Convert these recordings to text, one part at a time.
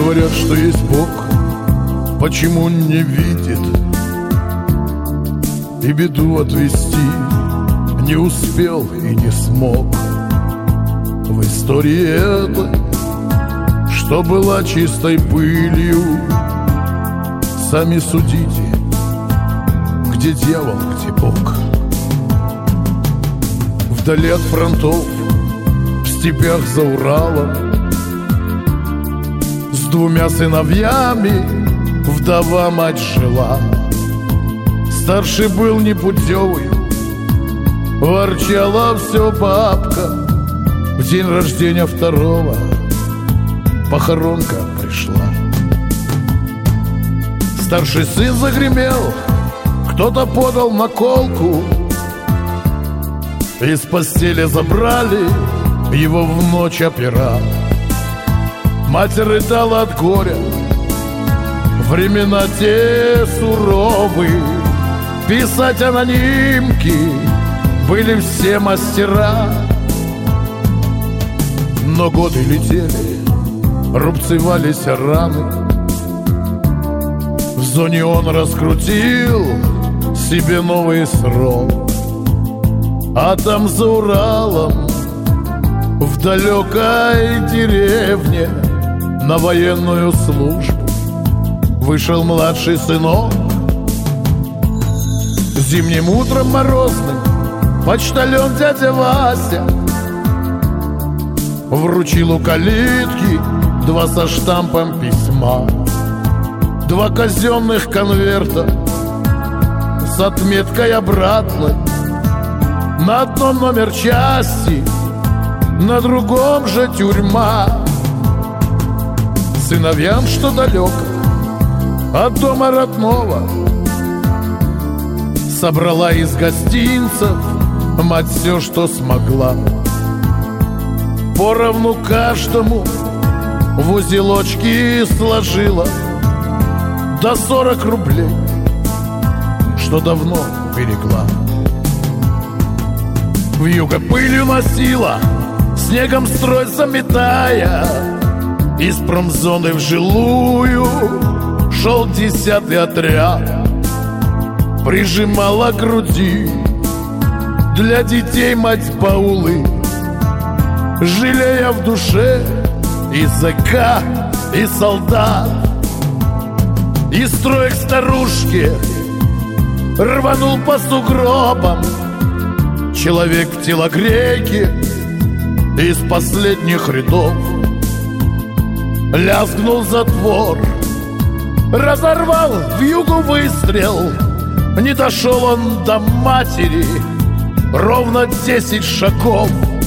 Говорят, что есть Бог, почему не видит и беду отвести не успел и не смог. В истории этой, что была чистой пылью, сами судите, где дьявол, где Бог. Вдали от фронтов, в степях за Уралом, с двумя сыновьями вдова мать жила. Старший был непутевый, ворчала все бабка. В день рождения второго похоронка пришла. Старший сын загремел, кто-то подал наколку. Из постели забрали его в ночь опера. Мать рыдала от горя, времена те суровые. Писать анонимки были все мастера. Но годы летели, рубцевались раны. В зоне он раскрутил себе новый срок. А там за Уралом, в далекой деревне, на военную службу вышел младший сынок. Зимним утром морозным почтальон дядя Вася вручил у калитки 2 со штампом письма, 2 казенных конверта с отметкой обратной. На одном номер части, на другом же тюрьма. Сыновьям, что далеко от дома родного, собрала из гостинцев мать все, что смогла. Поровну каждому в узелочки сложила до 40 рублей, что давно берегла. Вьюга пылью носила, снегом строй заметая. Из промзоны в жилую шел 10-й отряд. Прижимала к груди для детей мать баулы, жалея в душе и зэка, и солдат. И строй к старушке рванул по сугробам человек в телогрейке из последних рядов. Лязгнул затвор, разорвал вьюгу выстрел. Не дошел он до матери ровно 10 шагов.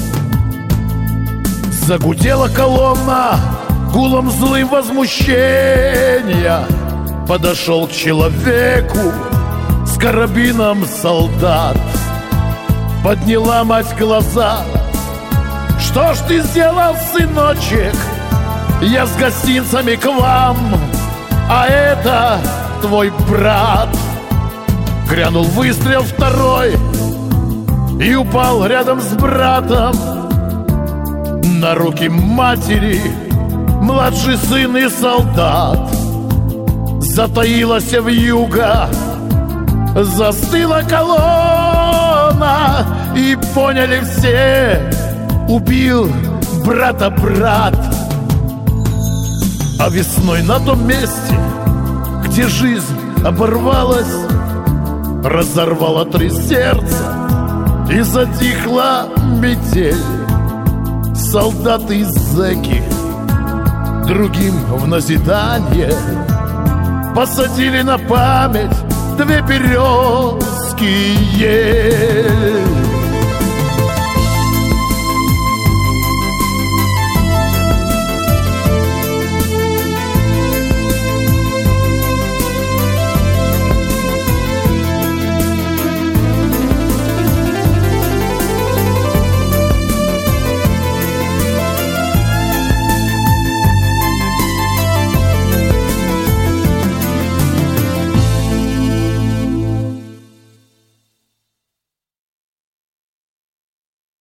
Загудела колонна гулом злым возмущения. Подошел к человеку с карабином солдат. Подняла мать глаза. Что ж ты сделал, сыночек? Я с гостинцами к вам, а это твой брат. Грянул выстрел второй и упал рядом с братом на руки матери младший сын и солдат. Затаилась вьюга, застыла колонна, и поняли все: убил брата брат. А весной на том месте, где жизнь оборвалась, разорвала 3 сердца и затихла метель. Солдаты и зэки другим в назидание посадили на память 2 березки ели.